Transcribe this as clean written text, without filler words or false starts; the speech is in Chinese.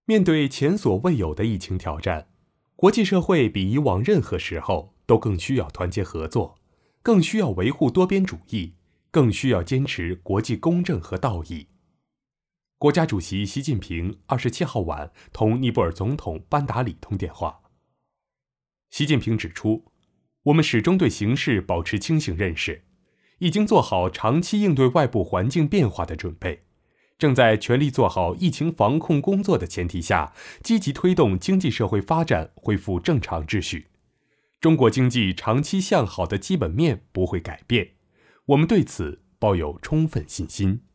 面对前所未有的疫情挑战，国际社会比以往任何时候都更需要团结合作，更需要维护多边主义，更需要坚持国际公正和道义。国家主席习近平27号晚同尼泊尔总统班达里通电话。习近平指出，我们始终对形势保持清醒认识，已经做好长期应对外部环境变化的准备，正在全力做好疫情防控工作的前提下，积极推动经济社会发展恢复正常秩序。中国经济长期向好的基本面不会改变，我们对此抱有充分信心。